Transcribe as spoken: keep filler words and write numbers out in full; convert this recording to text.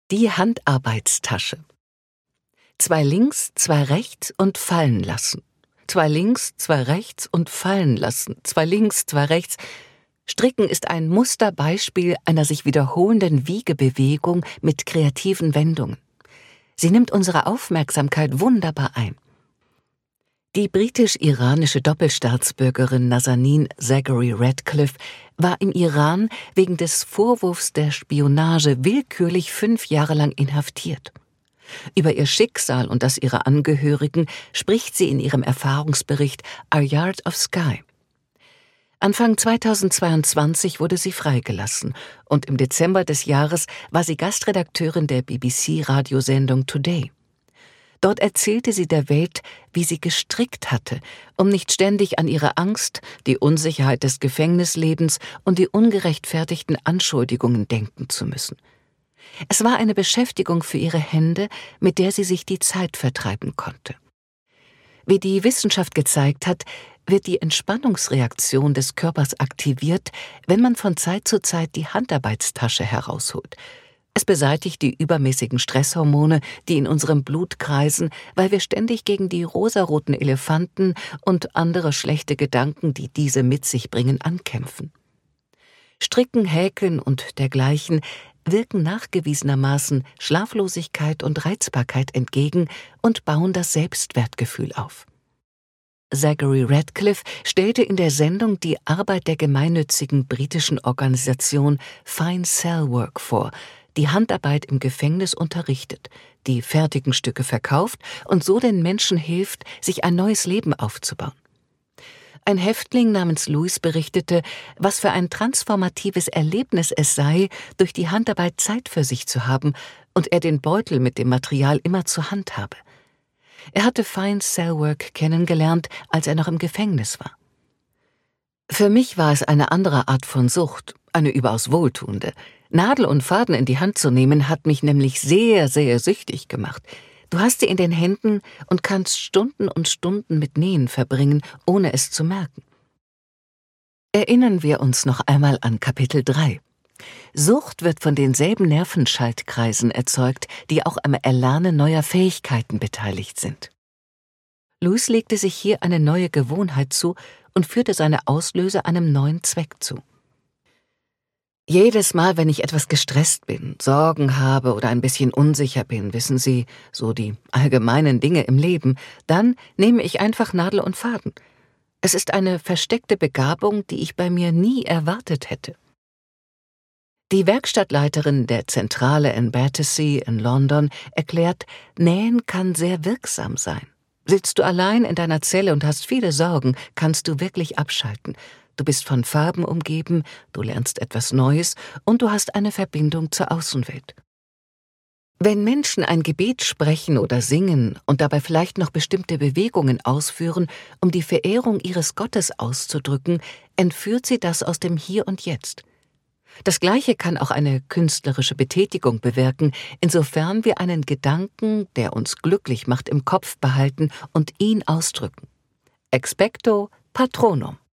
Die Handarbeitstasche. Zwei links, zwei rechts und fallen lassen. Zwei links, zwei rechts und fallen lassen. Zwei links, zwei rechts. Stricken ist ein Musterbeispiel einer sich wiederholenden Wiegebewegung mit kreativen Wendungen. Sie nimmt unsere Aufmerksamkeit wunderbar ein. Die britisch-iranische Doppelstaatsbürgerin Nazanin Zaghari Ratcliffe war im Iran wegen des Vorwurfs der Spionage willkürlich fünf Jahre lang inhaftiert. Über ihr Schicksal und das ihrer Angehörigen spricht sie in ihrem Erfahrungsbericht A Yard of Sky. Anfang zweitausendzweiundzwanzig wurde sie freigelassen und im Dezember des Jahres war sie Gastredakteurin der B B C-Radiosendung Today. Dort erzählte sie der Welt, wie sie gestrickt hatte, um nicht ständig an ihre Angst, die Unsicherheit des Gefängnislebens und die ungerechtfertigten Anschuldigungen denken zu müssen. Es war eine Beschäftigung für ihre Hände, mit der sie sich die Zeit vertreiben konnte. Wie die Wissenschaft gezeigt hat, wird die Entspannungsreaktion des Körpers aktiviert, wenn man von Zeit zu Zeit die Handarbeitstasche herausholt. Es beseitigt die übermäßigen Stresshormone, die in unserem Blut kreisen, weil wir ständig gegen die rosaroten Elefanten und andere schlechte Gedanken, die diese mit sich bringen, ankämpfen. Stricken, Häkeln und dergleichen wirken nachgewiesenermaßen Schlaflosigkeit und Reizbarkeit entgegen und bauen das Selbstwertgefühl auf. Zaghari Ratcliffe stellte in der Sendung die Arbeit der gemeinnützigen britischen Organisation Fine Cell Work vor, die Handarbeit im Gefängnis unterrichtet, die fertigen Stücke verkauft und so den Menschen hilft, sich ein neues Leben aufzubauen. Ein Häftling namens Louis berichtete, was für ein transformatives Erlebnis es sei, durch die Handarbeit Zeit für sich zu haben und er den Beutel mit dem Material immer zur Hand habe. Er hatte Fine Cell Work kennengelernt, als er noch im Gefängnis war. Für mich war es eine andere Art von Sucht, eine überaus wohltuende. Nadel und Faden in die Hand zu nehmen, hat mich nämlich sehr, sehr süchtig gemacht. Du hast sie in den Händen und kannst Stunden und Stunden mit Nähen verbringen, ohne es zu merken. Erinnern wir uns noch einmal an Kapitel drei. Sucht wird von denselben Nervenschaltkreisen erzeugt, die auch am Erlernen neuer Fähigkeiten beteiligt sind. Louis legte sich hier eine neue Gewohnheit zu und führte seine Auslöser einem neuen Zweck zu. Jedes Mal, wenn ich etwas gestresst bin, Sorgen habe oder ein bisschen unsicher bin, wissen Sie, so die allgemeinen Dinge im Leben, dann nehme ich einfach Nadel und Faden. Es ist eine versteckte Begabung, die ich bei mir nie erwartet hätte. Die Werkstattleiterin der Zentrale in Battersea in London erklärt, Nähen kann sehr wirksam sein. Sitzt du allein in deiner Zelle und hast viele Sorgen, kannst du wirklich abschalten. Du bist von Farben umgeben, du lernst etwas Neues und du hast eine Verbindung zur Außenwelt. Wenn Menschen ein Gebet sprechen oder singen und dabei vielleicht noch bestimmte Bewegungen ausführen, um die Verehrung ihres Gottes auszudrücken, entführt sie das aus dem Hier und Jetzt. Das Gleiche kann auch eine künstlerische Betätigung bewirken, insofern wir einen Gedanken, der uns glücklich macht, im Kopf behalten und ihn ausdrücken. Expecto Patronum.